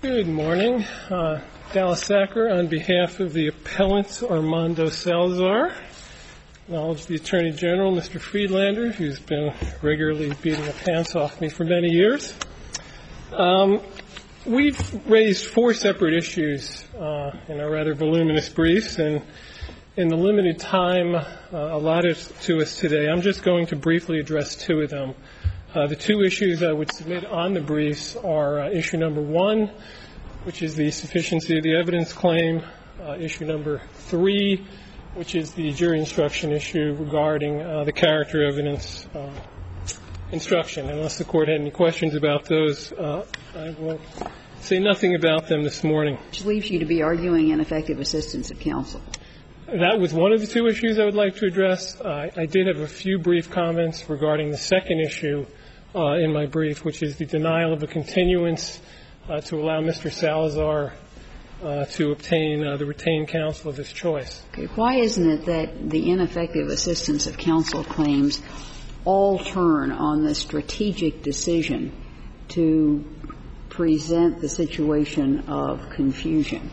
Good morning. Dallas Sacker on behalf of the appellant Armando Salazar. Acknowledge the Attorney General, Mr. Friedlander, who's been regularly beating the pants off me for many years. We've raised four separate issues in our rather voluminous briefs, and in the limited time allotted to us today, I'm just going to briefly address two of them. The two issues I would submit on the briefs are issue number one, which is the sufficiency of the evidence claim, issue number three, which is the jury instruction issue regarding the character evidence instruction. Unless the Court had any questions about those, I will say nothing about them this morning. Which leaves you to be arguing ineffective assistance of counsel. That was one of the two issues I would like to address. I did have a few brief comments regarding the second issue in my brief, which is the denial of a continuance to allow Mr. Salazar to obtain the retained counsel of his choice. Okay. Why isn't it that the ineffective assistance of counsel claims all turn on the strategic decision to present the situation of confusion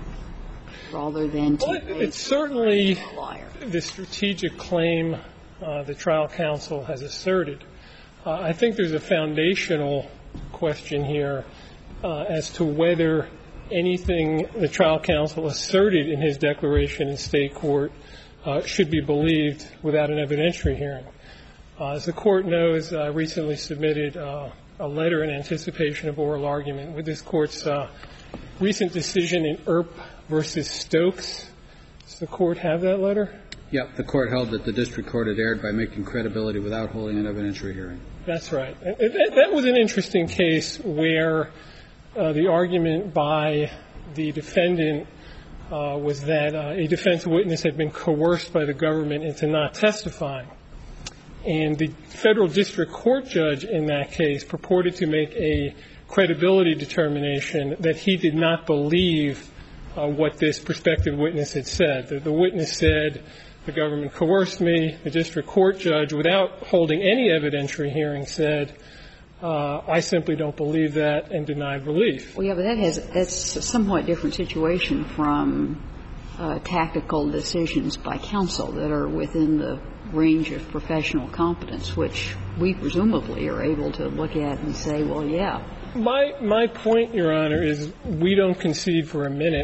rather than to it's certainly the strategic claim the trial counsel has asserted. I think there's a foundational question here as to whether anything the trial counsel asserted in his declaration in state court should be believed without an evidentiary hearing. As the Court knows, I recently submitted a letter in anticipation of oral argument with this Court's recent decision in Earp versus Stokes. Does the Court have that letter? Yep. The Court held that the district court had erred by making credibility without holding an evidentiary hearing. That's right. That was an interesting case where the argument by the defendant was that a defense witness had been coerced by the government into not testifying. And the federal district court judge in that case purported to make a credibility determination that he did not believe what this prospective witness had said. The witness said, the government coerced me. The district court judge, without holding any evidentiary hearing, said, I simply don't believe that, and denied relief. Well, yeah, but that's a somewhat different situation from tactical decisions by counsel that are within the range of professional competence, which we presumably are able to look at and say, well, yeah. My point, Your Honor, is we don't concede for a minute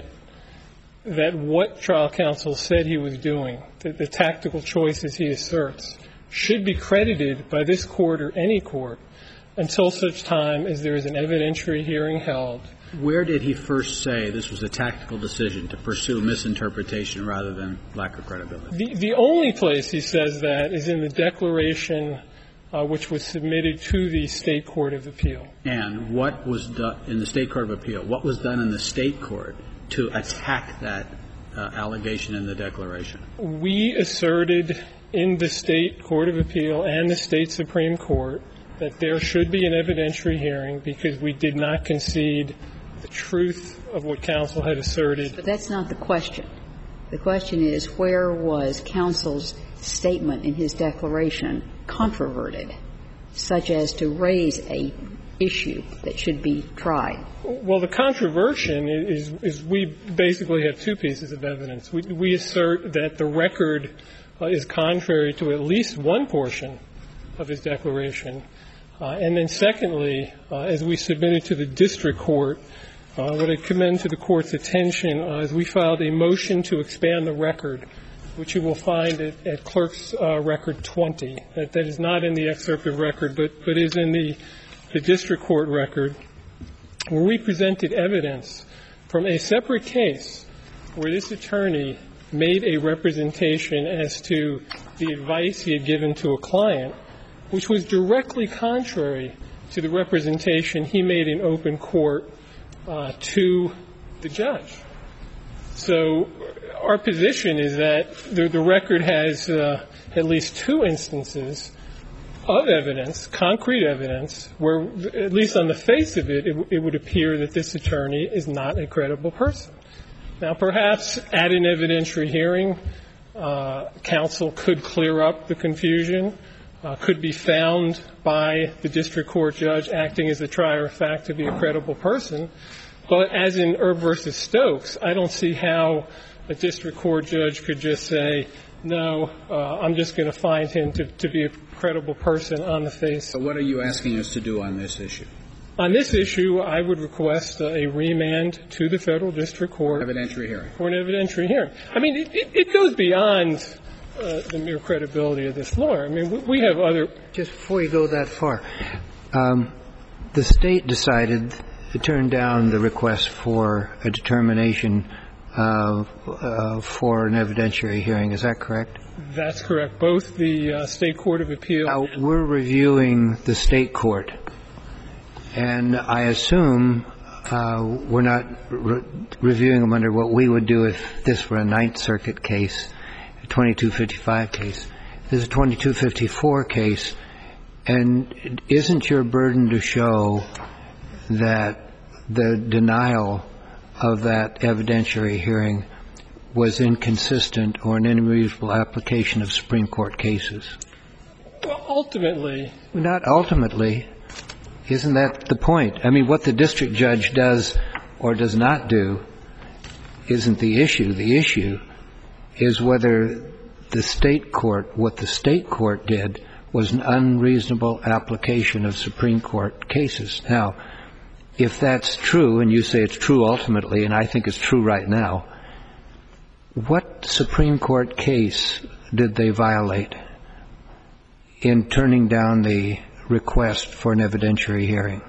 that what trial counsel said he was doing, that the tactical choices he asserts, should be credited by this Court or any court until such time as there is an evidentiary hearing held. Where did he first say this was a tactical decision to pursue misinterpretation rather than lack of credibility? The only place he says that is in the declaration which was submitted to the State Court of Appeal. And what was done in the State Court of Appeal? What was done in the State Court to attack that allegation in the declaration? We asserted in the State Court of Appeal and the State Supreme Court that there should be an evidentiary hearing because we did not concede the truth of what counsel had asserted. But that's not the question. The question is, where was counsel's statement in his declaration controverted, such as to raise a issue that should be tried? Well, the controversion is we basically have two pieces of evidence. We assert that the record is contrary to at least one portion of his declaration. And then secondly, as we submitted to the district court, what I commend to the Court's attention is we filed a motion to expand the record, which you will find at Clerk's Record 20. That is not in the excerpt of record, but is in the district court record, where we presented evidence from a separate case where this attorney made a representation as to the advice he had given to a client, which was directly contrary to the representation he made in open court to the judge. So our position is that the record has at least two instances of evidence, concrete evidence, where at least on the face of it, it would appear that this attorney is not a credible person. Now, perhaps at an evidentiary hearing, counsel could clear up the confusion, could be found by the district court judge acting as the trier of fact to be a credible person. But as in Erb versus Stokes, I don't see how a district court judge could just say, no, I'm just going to find him to be a credible person on the face. So what are you asking us to do on this issue? On this issue, I would request a remand to the federal district court. Evidentiary hearing. For an evidentiary hearing. I mean, it goes beyond the mere credibility of this lawyer. I mean, we have other. Just before you go that far, the state decided to turn down the request for a determination for an evidentiary hearing. Is that correct? That's correct. Both the State Court of Appeal. Now, we're reviewing the state court, and I assume we're not reviewing them under what we would do if this were a Ninth Circuit case, a 2255 case. This is a 2254 case, and isn't your burden to show that the denial of that evidentiary hearing was inconsistent or an unreasonable application of Supreme Court cases? Well, ultimately. Not ultimately. Isn't that the point? I mean, what the district judge does or does not do isn't the issue. The issue is whether the state court, what the state court did, was an unreasonable application of Supreme Court cases. Now, if that's true, and you say it's true ultimately, and I think it's true right now, what Supreme Court case did they violate in turning down the request for an evidentiary hearing?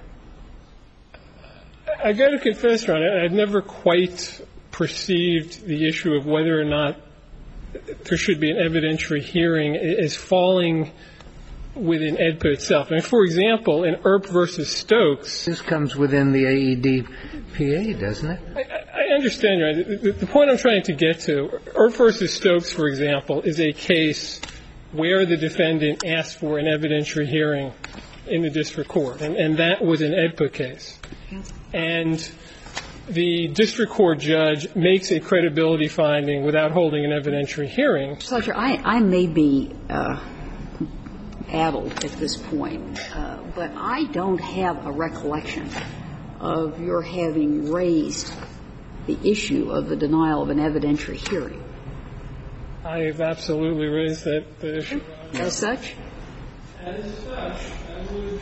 I got to confess, Ron, I've never quite perceived the issue of whether or not there should be an evidentiary hearing as falling within AEDPA itself. I mean, for example, in Earp versus Stokes. This comes within the AEDPA, doesn't it? I understand, Ron. The point I'm trying to get to, Earp versus Stokes, for example, is a case where the defendant asked for an evidentiary hearing in the district court, and that was an AEDPA case. And the district court judge makes a credibility finding without holding an evidentiary hearing. Mr. Fletcher, I may be addled at this point, but I don't have a recollection of your having raised the issue of the denial of an evidentiary hearing. I have absolutely raised that issue. As such? As such, I would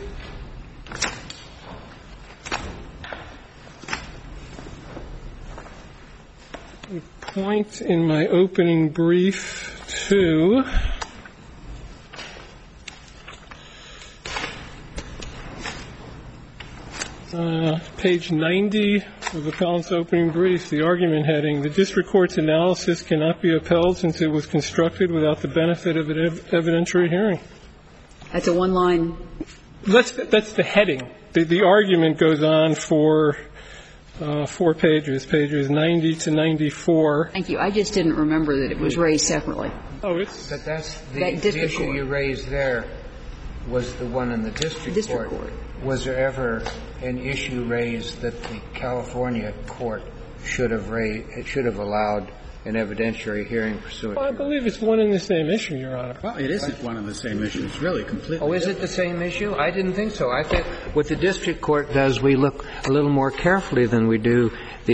point in my opening brief to page 90 of the appellant's opening brief, the argument heading, the district court's analysis cannot be upheld since it was constructed without the benefit of an evidentiary hearing. That's a one-line. That's the heading. The argument goes on for 4 pages, pages 90 to 94. Thank you. I just didn't remember that it was raised separately. Oh, it's. But that's the issue you raised there was the one in the district court. Was there ever an issue raised that the California court should have allowed an evidentiary hearing pursuant? Well, I believe it's one and the same issue, Your Honor. Well, it isn't one and the same issue. It's really completely different. Oh, is it the same issue? I didn't think so. I think what the district court does, we look a little more carefully than we do the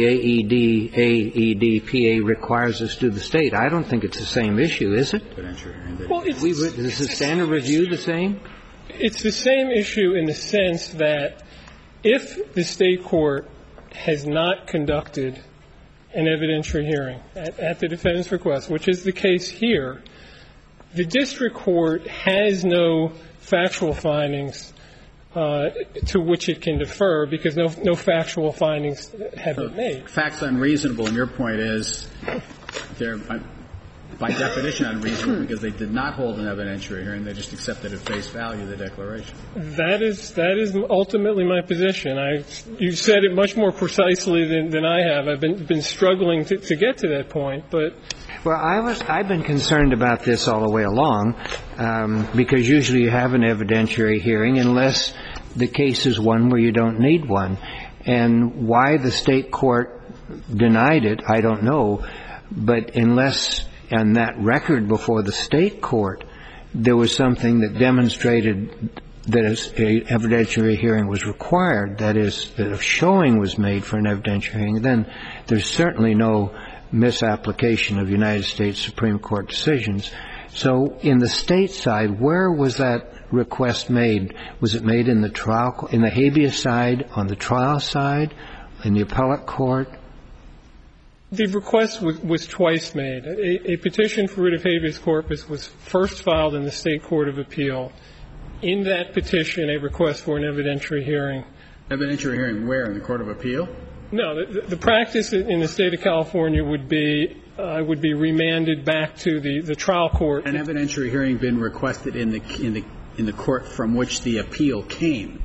AEDPA requires us to do the state. I don't think it's the same issue, is it? Well, is the standard review the same? It's the same issue in the sense that if the state court has not conducted an evidentiary hearing at the defendant's request, which is the case here, the district court has no factual findings to which it can defer because no factual findings have been made. Facts unreasonable, and your point is they're by definition unreasonable because they did not hold an evidentiary hearing. They just accepted at face value the declaration. That is ultimately my position. You said it much more precisely than I have. I've been struggling to get to that point, but. Well, I've been concerned about this all the way along because usually you have an evidentiary hearing unless the case is one where you don't need one. And why the state court denied it, I don't know. But unless on that record before the state court there was something that demonstrated that an evidentiary hearing was required, that is, that a showing was made for an evidentiary hearing, then there's certainly no misapplication of United States Supreme Court decisions. So in the state side, where was that request made? Was it made in the trial, in the habeas side, on the trial side, in the appellate court? The request was twice made. A petition for writ of habeas corpus was first filed in the State Court of Appeal. In that petition, a request for an evidentiary hearing. Evidentiary hearing where? In the Court of Appeal? No. The practice in the State of California would be remanded back to the trial court. An evidentiary hearing been requested in the court from which the appeal came.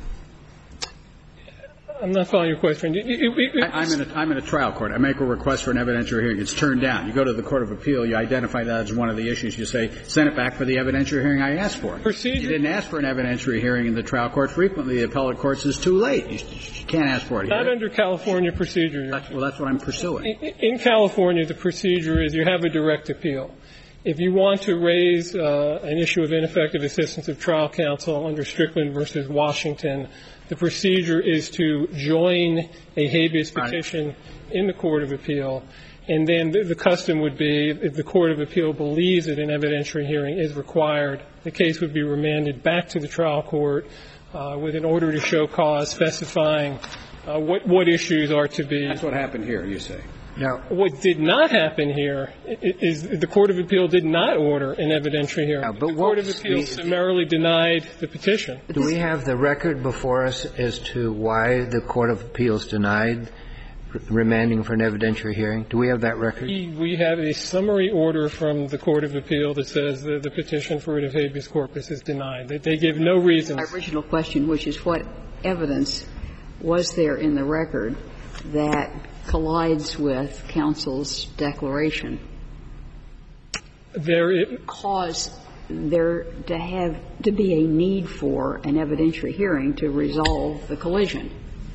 I'm not following your question. I'm in a trial court. I make a request for an evidentiary hearing. It's turned down. You go to the Court of Appeal. You identify that as one of the issues. You say, send it back for the evidentiary hearing I asked for. Procedure. You didn't ask for an evidentiary hearing in the trial court. Frequently, the appellate court says too late. You can't ask for it here. Not under California procedure. Well, that's what I'm pursuing. In California, the procedure is you have a direct appeal. If you want to raise an issue of ineffective assistance of trial counsel under Strickland v. Washington, the procedure is to join a habeas petition in the Court of Appeal, and then the custom would be, if the Court of Appeal believes that an evidentiary hearing is required, the case would be remanded back to the trial court with an order to show cause specifying what issues are to be. That's what happened here, you say. Now, what did not happen here is the Court of Appeal did not order an evidentiary hearing. The Court of Appeal summarily denied the petition. Do we have the record before us as to why the Court of Appeals denied remanding for an evidentiary hearing? Do we have that record? We have a summary order from the Court of Appeal that says the petition for writ of habeas corpus is denied. They give no reasons. My original question, which is what evidence was there in the record that collides with counsel's declaration? Cause there to have to be a need for an evidentiary hearing to resolve the collision.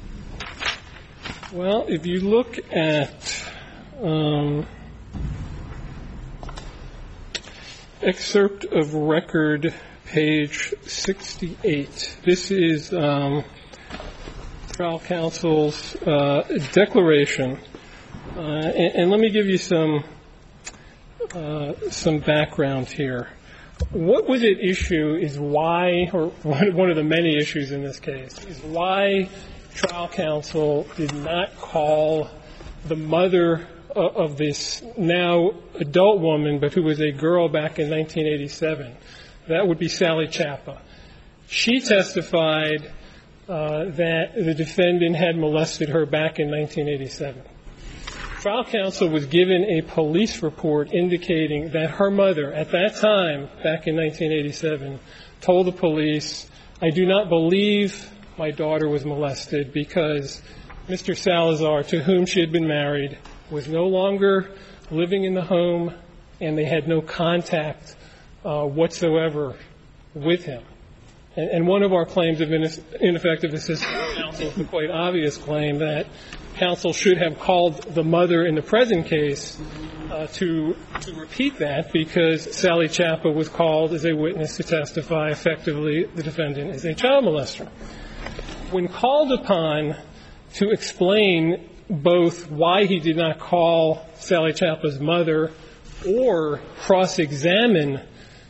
Well, if you look at excerpt of record, page 68, this is trial counsel's declaration, and let me give you some background here. What was at issue is why, or one of the many issues in this case, is why trial counsel did not call the mother of this now adult woman, but who was a girl back in 1987. That would be Sally Chapa. She testified that the defendant had molested her back in 1987. Trial counsel was given a police report indicating that her mother, at that time, back in 1987, told the police, I do not believe my daughter was molested because Mr. Salazar, to whom she had been married, was no longer living in the home and they had no contact whatsoever with him. And one of our claims of ineffective assistance of counsel is the quite obvious claim that counsel should have called the mother in the present case to repeat that, because Sally Chapa was called as a witness to testify effectively the defendant is a child molester. When called upon to explain both why he did not call Sally Chapa's mother or cross-examine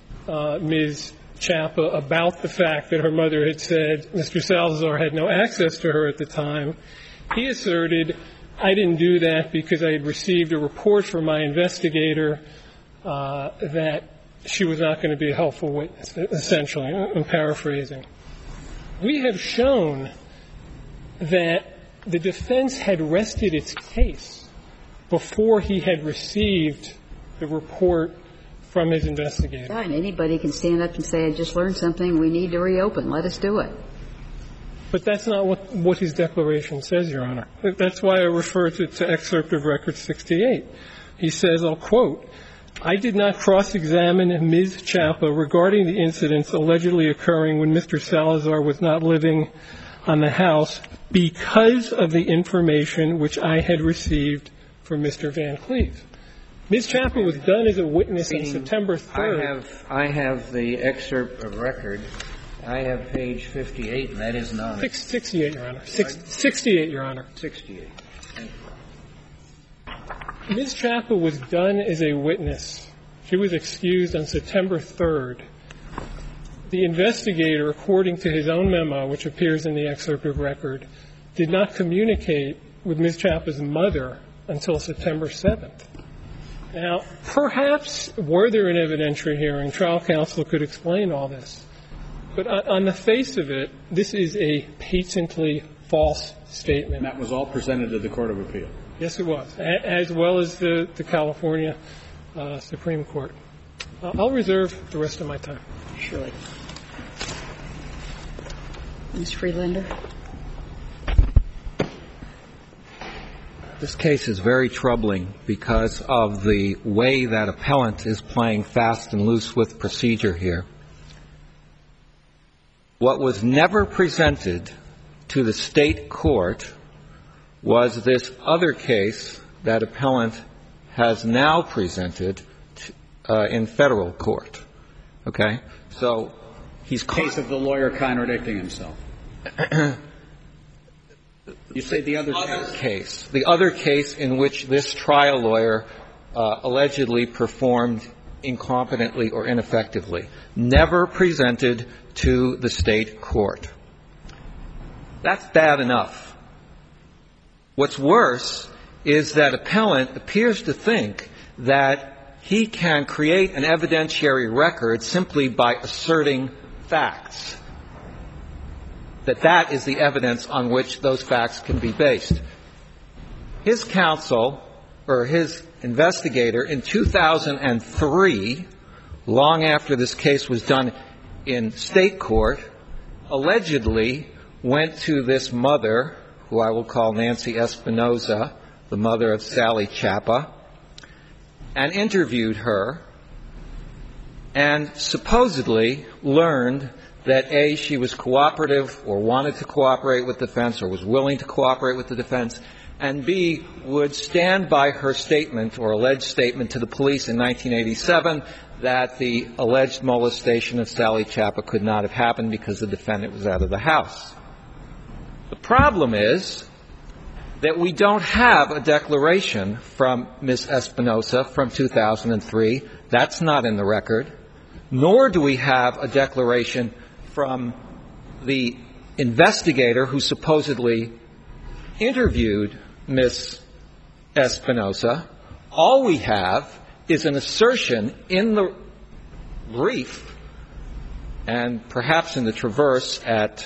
Ms. Chapa about the fact that her mother had said Mr. Salazar had no access to her at the time, he asserted, I didn't do that because I had received a report from my investigator that she was not going to be a helpful witness, essentially. I'm paraphrasing. We have shown that the defense had rested its case before he had received the report from his investigator. Yeah, and anybody can stand up and say, I just learned something, we need to reopen, let us do it. But that's not what his declaration says, Your Honor. That's why I refer to excerpt of Record 68. He says, I'll quote, I did not cross-examine Ms. Chapa regarding the incidents allegedly occurring when Mr. Salazar was not living on the house because of the information which I had received from Mr. Van Cleve. Ms. Chapa was done as a witness on September 3rd. I have the excerpt of record I have page 58, and that is not 68, Your Honor. 68, Your Honor. 68. Thank you. Ms. Chapa was done as a witness. She was excused on September 3rd. The investigator, according to his own memo, which appears in the excerpt of record, did not communicate with Ms. Chapa's mother until September 7th. Now, perhaps were there an evidentiary hearing, trial counsel could explain all this. But on the face of it, this is a patently false statement. And that was all presented to the Court of Appeal. Yes, it was, as well as the California Supreme Court. I'll reserve the rest of my time. Surely. Ms. Friedlander. This case is very troubling because of the way that appellant is playing fast and loose with procedure here. What was never presented to the state court was this other case that appellant has now presented in federal court. Okay? So he's case of the lawyer contradicting himself. You say the other case. The other case in which this trial lawyer allegedly performed incompetently or ineffectively, never presented to the state court. That's bad enough. What's worse is that appellant appears to think that he can create an evidentiary record simply by asserting facts, that is the evidence on which those facts can be based. His counsel, or his investigator, in 2003, long after this case was done in state court, allegedly went to this mother, who I will call Nancy Espinoza, the mother of Sally Chapa, and interviewed her, and supposedly learned that, A, she was cooperative or wanted to cooperate with the defense or was willing to cooperate with the defense, and B, would stand by her statement or alleged statement to the police in 1987 that the alleged molestation of Sally Chapa could not have happened because the defendant was out of the house. The problem is that we don't have a declaration from Ms. Espinoza from 2003. That's not in the record. Nor do we have a declaration from the investigator who supposedly interviewed Ms. Espinoza. All we have is an assertion in the brief and perhaps in the traverse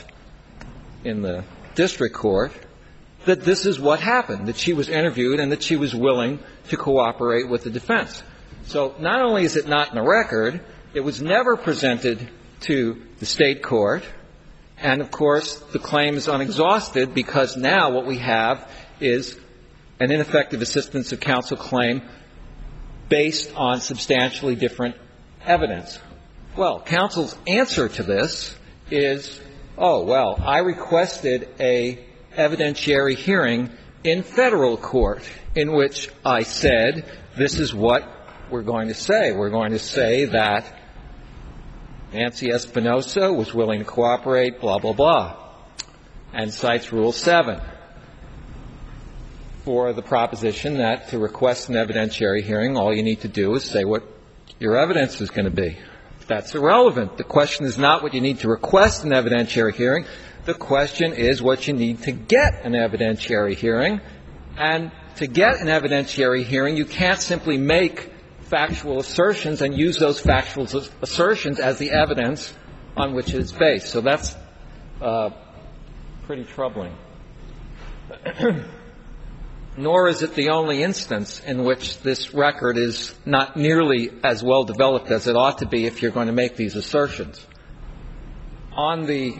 in the district court that this is what happened, that she was interviewed and that she was willing to cooperate with the defense. So not only is it not in the record, it was never presented to the state court, and, of course, the claim is unexhausted because now what we have is an ineffective assistance of counsel claim based on substantially different evidence. Well, counsel's answer to this is, oh, well, I requested a evidentiary hearing in federal court in which I said this is what we're going to say. We're going to say that Nancy Espinoza was willing to cooperate, blah, blah, blah, and cites Rule 7 for the proposition that to request an evidentiary hearing, all you need to do is say what your evidence is going to be. That's irrelevant. The question is not what you need to request an evidentiary hearing. The question is what you need to get an evidentiary hearing. And to get an evidentiary hearing, you can't simply make factual assertions and use those factual assertions as the evidence on which it is based. So that's pretty troubling. Nor is it the only instance in which this record is not nearly as well developed as it ought to be if you're going to make these assertions. On the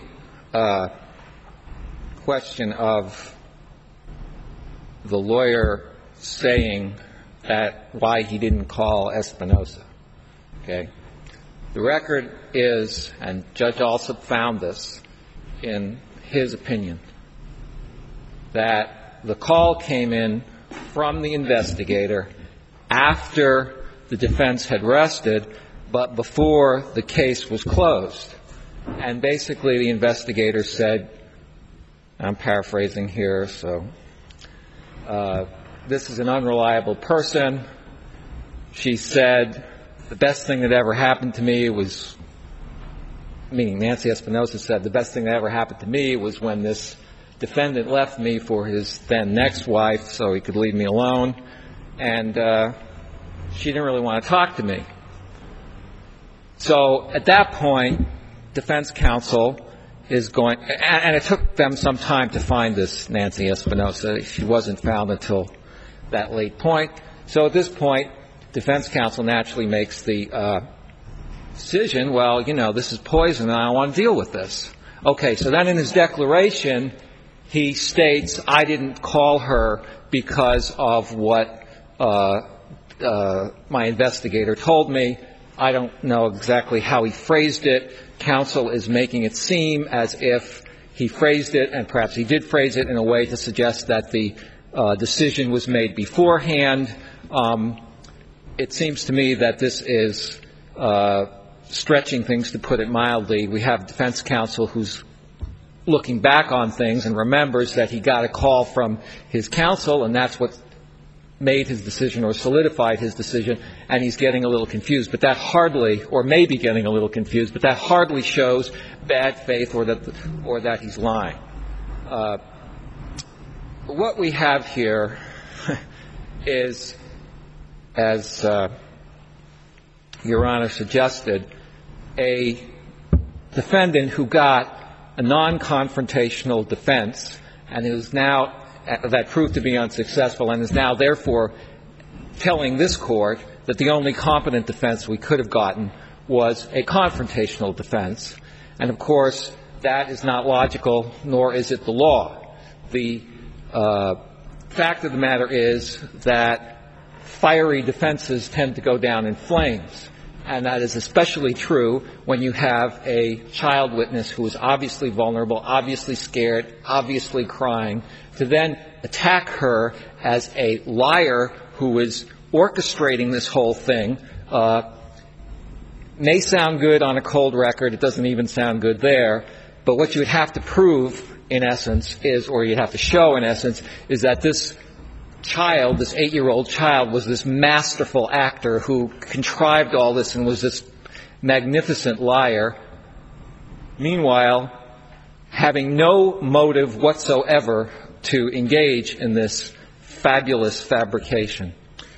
question of the lawyer saying that why he didn't call Espinoza, okay, the record is, and Judge Alsop found this in his opinion, that the call came in from the investigator after the defense had rested, but before the case was closed. And basically the investigator said, I'm paraphrasing here, so this is an unreliable person. She said, the best thing that ever happened to me was, meaning Nancy Espinosa said, the best thing that ever happened to me was when this defendant left me for his then next wife so he could leave me alone. And she didn't really want to talk to me. So at that point, defense counsel is going, and it took them some time to find this Nancy Espinosa. She wasn't found until that late point. So at this point, defense counsel naturally makes the decision, well, you know, this is poison and I don't want to deal with this. Okay, so then in his declaration, he states, I didn't call her because of what my investigator told me. I don't know exactly how he phrased it. Counsel is making it seem as if he phrased it, and perhaps he did phrase it in a way to suggest that the decision was made beforehand. It seems to me that this is stretching things, to put it mildly. We have defense counsel who's looking back on things and remembers that he got a call from his counsel, and that's what made his decision or solidified his decision, and he's getting a little confused. But that hardly, or maybe getting a little confused, but that hardly shows bad faith or that he's lying. What we have here is, as Your Honor suggested, a defendant who got a non-confrontational defense and is now, that proved to be unsuccessful, and is now therefore telling this Court that the only competent defense we could have gotten was a confrontational defense. And, of course, that is not logical, nor is it the law. The fact of the matter is that fiery defenses tend to go down in flames, and that is especially true when you have a child witness who is obviously vulnerable, obviously scared, obviously crying, to then attack her as a liar who is orchestrating this whole thing. May sound good on a cold record. It doesn't even sound good there. But what you would have to prove, in essence, is, or you'd have to show, in essence, is that this child, this 8-year-old child, was this masterful actor who contrived all this and was this magnificent liar. Meanwhile, having no motive whatsoever to engage in this fabulous fabrication.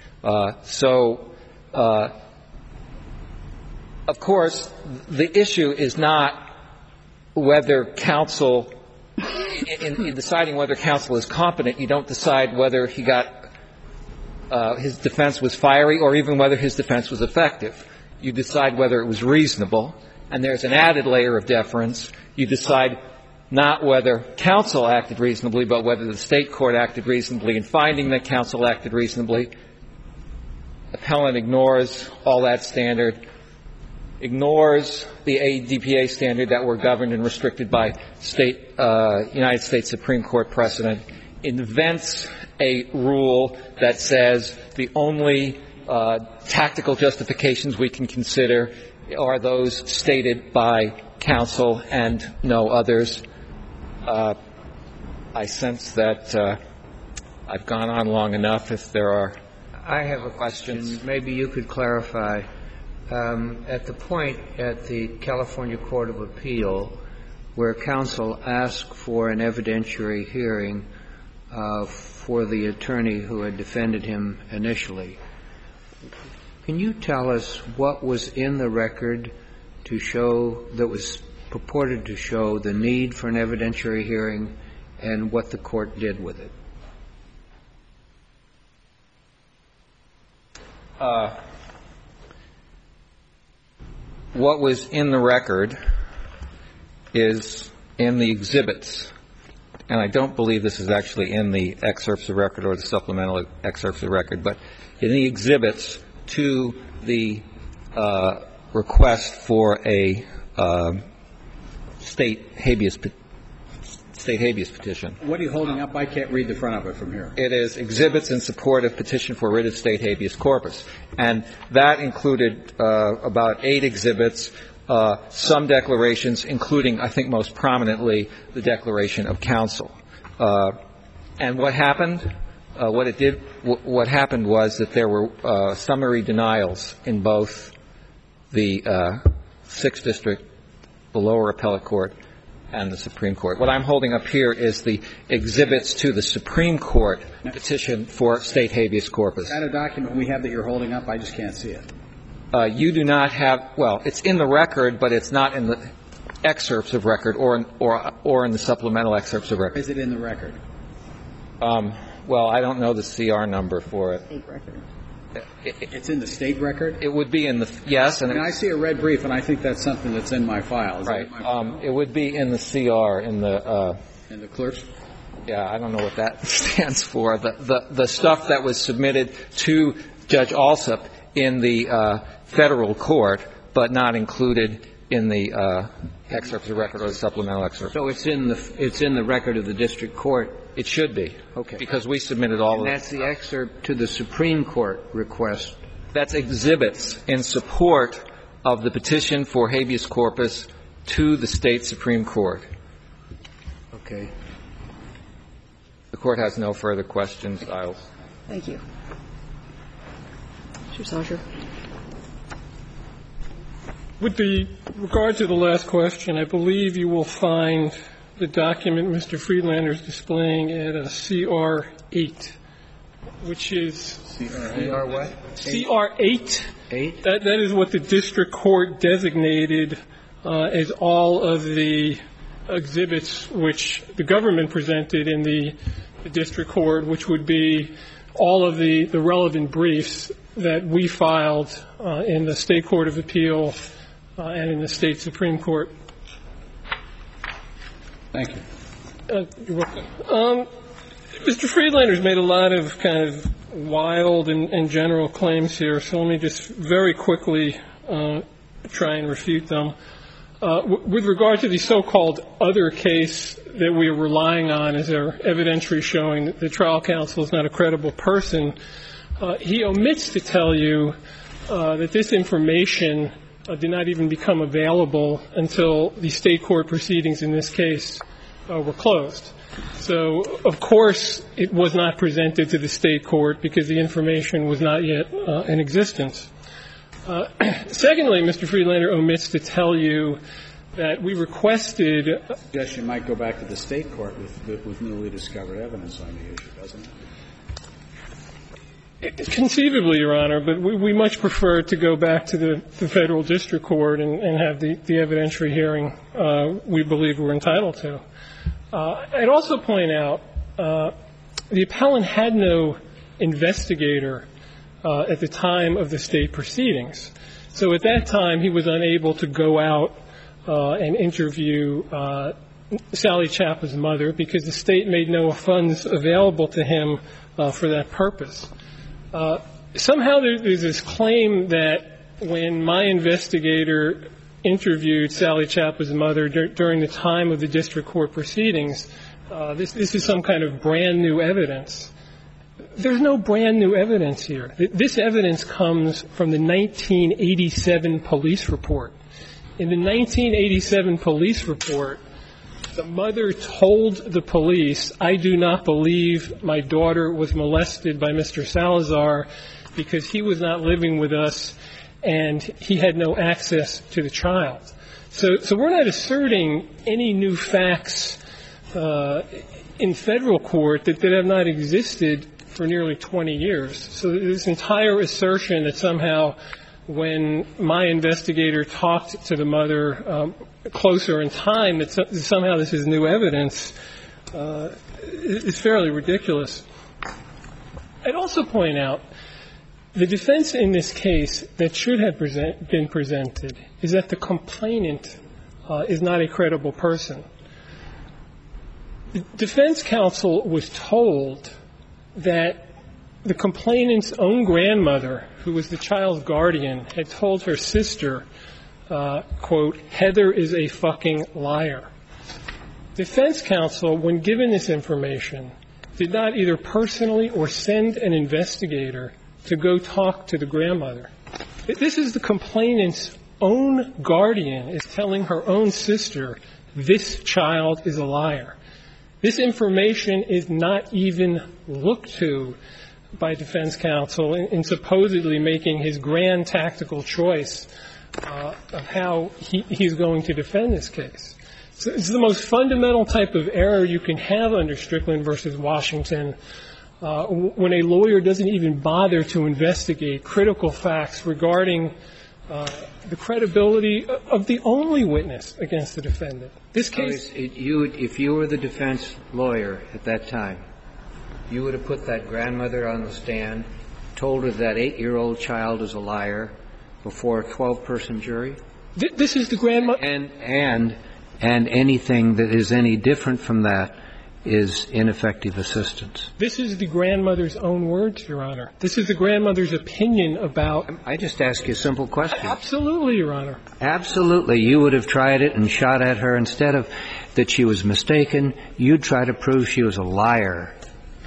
Of course, the issue is not whether counsel, in deciding whether counsel is competent, you don't decide whether he got, his defense was fiery or even whether his defense was effective. You decide whether it was reasonable, and there's an added layer of deference. You decide not whether counsel acted reasonably, but whether the state court acted reasonably in finding that counsel acted reasonably. Appellant ignores all that standard, ignores the ADPA standard that we're governed and restricted by United States Supreme Court precedent, invents a rule that says the only tactical justifications we can consider are those stated by counsel and no others. I sense that I've gone on long enough. If there are I have a question. Maybe you could clarify. At the point at the California Court of Appeal where counsel asked for an evidentiary hearing for the attorney who had defended him initially, can you tell us what was in the record to show, that was purported to show, the need for an evidentiary hearing and what the court did with it? What was in the record is in the exhibits, and I don't believe this is actually in the excerpts of record or the supplemental excerpts of record, but in the exhibits to the request for a state habeas petition. What are you holding up? I can't read the front of it from here. It is exhibits in support of petition for writ of state habeas corpus. And that included about 8 exhibits, some declarations, including, I think most prominently, the declaration of counsel. And what happened? What happened was that there were summary denials in both the 6th District, the lower appellate court, and the Supreme Court. What I'm holding up here is the exhibits to the Supreme Court petition for state habeas corpus. Is that a document we have that you're holding up? I just can't see it. You do not have – well, it's in the record, but it's not in the excerpts of record or in the supplemental excerpts of record. Is it in the record? Well, I don't know the CR number for it. State record. It's in the state record? It would be in the – yes. And I see a red brief, and I think that's something that's in my file. Is right. That in my file? It would be in the CR, in the in the clerk's? Yeah, I don't know what that stands for. The stuff that was submitted to Judge Alsup in the federal court, but not included in the excerpts of record or the supplemental excerpt. So it's in the record of the district court. It should be. Okay. Because we submitted all of it. And that's the excerpt to the Supreme Court request. That's exhibits in support of the petition for habeas corpus to the state Supreme Court. Okay. The Court has no further questions. I'll. Thank you. Mr. Sauger. With regard to the last question, I believe you will find the document Mr. Friedlander is displaying at CR 8, which is CR what? CR 8. 8? That is what the district court designated as all of the exhibits which the government presented in the district court, which would be all of the relevant briefs that we filed in the State Court of Appeal and in the State Supreme Court. Thank you. You're welcome. Mr. Friedlander's made a lot of kind of wild and general claims here, so let me just very quickly try and refute them. With regard to the so-called other case that we are relying on as our evidentiary showing that the trial counsel is not a credible person, he omits to tell you that this information did not even become available until the state court proceedings in this case were closed. So, of course, it was not presented to the state court because the information was not yet in existence. Secondly, Mr. Friedlander omits to tell you that we requested. Yes, you might go back to the state court with newly discovered evidence on the issue, doesn't it? Conceivably, Your Honor, but we much prefer to go back to the federal district court and have the evidentiary hearing we believe we're entitled to. I'd also point out the appellant had no investigator at the time of the state proceedings. So at that time, he was unable to go out and interview Sally Chapa's mother because the state made no funds available to him for that purpose. Somehow there's this claim that when my investigator interviewed Sally Chapa's mother during the time of the district court proceedings, this is some kind of brand new evidence. There's no brand new evidence here. This evidence comes from the 1987 police report. In the 1987 police report, the mother told the police, I do not believe my daughter was molested by Mr. Salazar because he was not living with us and he had no access to the child. So we're not asserting any new facts in federal court that have not existed for nearly 20 years. So this entire assertion that somehow when my investigator talked to the mother closer in time, that somehow this is new evidence, is fairly ridiculous. I'd also point out the defense in this case that should have been presented is that the complainant is not a credible person. The defense counsel was told that the complainant's own grandmother, who was the child's guardian, had told her sister, quote, Heather is a fucking liar. Defense counsel, when given this information, did not either personally or send an investigator to go talk to the grandmother. This is the complainant's own guardian is telling her own sister, this child is a liar. This information is not even looked to by defense counsel in supposedly making his grand tactical choice of how he's going to defend this case. So it's the most fundamental type of error you can have under Strickland versus Washington when a lawyer doesn't even bother to investigate critical facts regarding the credibility of the only witness against the defendant. This case, if you were the defense lawyer at that time, you would have put that grandmother on the stand, told her that 8-year-old child is a liar before a 12-person jury? This is the grandmother. And anything that is any different from that is ineffective assistance. This is the grandmother's own words, Your Honor. This is the grandmother's opinion about. I just ask you a simple question. Absolutely, Your Honor. Absolutely. You would have tried it and shot at her. Instead of that she was mistaken, you'd try to prove she was a liar.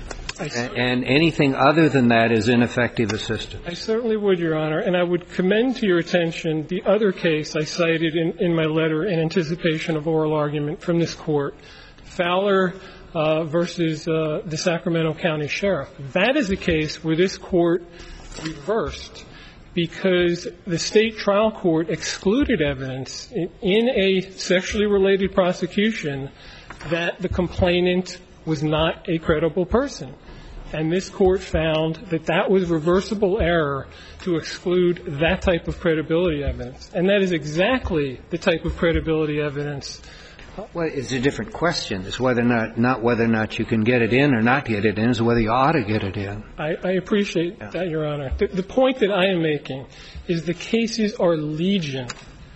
And anything other than that is ineffective assistance. I certainly would, Your Honor. And I would commend to your attention the other case I cited in my letter in anticipation of oral argument from this Court, Fowler versus the Sacramento County Sheriff. That is a case where this Court reversed because the State trial court excluded evidence in a sexually related prosecution that the complainant was not a credible person. And this Court found that that was reversible error to exclude that type of credibility evidence. And that is exactly the type of credibility evidence. Well, it's a different question. It's whether not whether or not you can get it in or not get it in. It's whether you ought to get it in. I appreciate that, Your Honor. The point that I am making is the cases are legion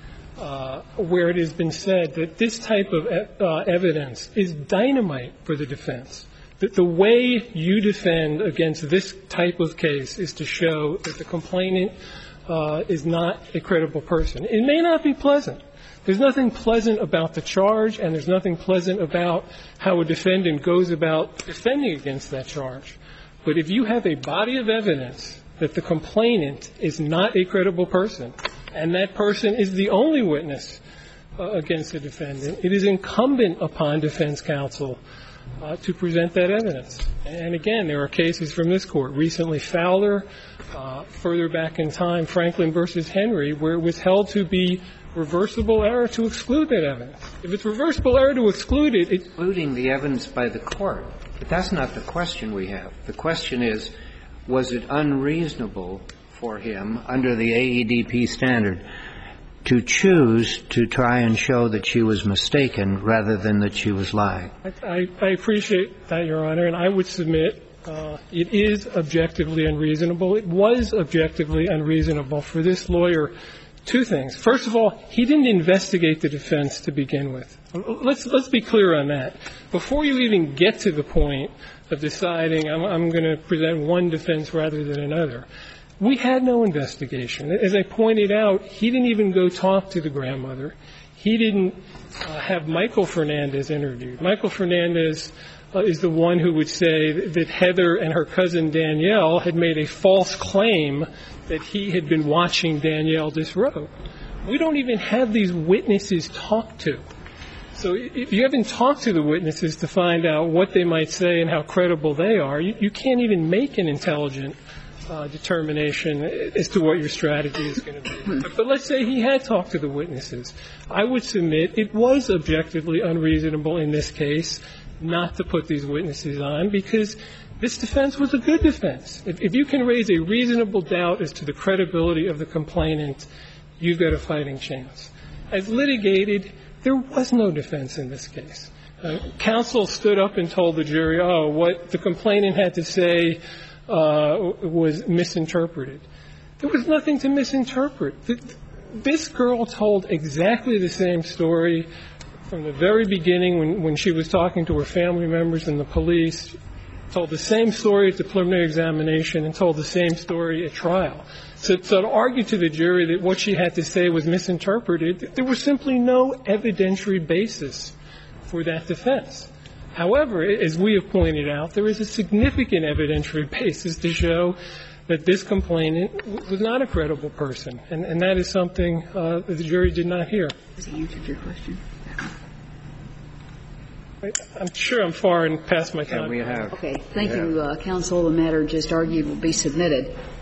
where it has been said that this type of evidence is dynamite for the defense. That the way you defend against this type of case is to show that the complainant is not a credible person. It may not be pleasant. There's nothing pleasant about the charge, and there's nothing pleasant about how a defendant goes about defending against that charge. But if you have a body of evidence that the complainant is not a credible person, and that person is the only witness against the defendant, it is incumbent upon defense counsel to present that evidence. And again, there are cases from this Court, recently Fowler, further back in time, Franklin versus Henry, where it was held to be reversible error to exclude that evidence. If it's reversible error to exclude it, it's excluding the evidence by the Court. But that's not the question we have. The question is, was it unreasonable for him, under the AEDP standard, to choose to try and show that she was mistaken rather than that she was lying? I appreciate that, Your Honor, and I would submit it is objectively unreasonable. It was objectively unreasonable for this lawyer. Two things. First of all, he didn't investigate the defense to begin with. Let's be clear on that. Before you even get to the point of deciding I'm going to present one defense rather than another, we had no investigation. As I pointed out, he didn't even go talk to the grandmother. He didn't have Michael Fernandez interviewed. Michael Fernandez is the one who would say that Heather and her cousin Danielle had made a false claim that he had been watching Danielle disrobe. We don't even have these witnesses talked to. So if you haven't talked to the witnesses to find out what they might say and how credible they are, you can't even make an intelligent determination as to what your strategy is going to be. But let's say he had talked to the witnesses. I would submit it was objectively unreasonable in this case not to put these witnesses on, because this defense was a good defense. If you can raise a reasonable doubt as to the credibility of the complainant, you've got a fighting chance. As litigated, there was no defense in this case. Counsel stood up and told the jury, what the complainant had to say was misinterpreted. There was nothing to misinterpret. This girl told exactly the same story from the very beginning when she was talking to her family members and the police, told the same story at the preliminary examination and told the same story at trial. So to argue to the jury that what she had to say was misinterpreted, there was simply no evidentiary basis for that defense. However, as we have pointed out, there is a significant evidentiary basis to show that this complainant was not a credible person, and that is something that the jury did not hear. Has he answered your question? I'm sure I'm far and past my time. We have. Okay. Thank you, counsel. The matter just argued will be submitted.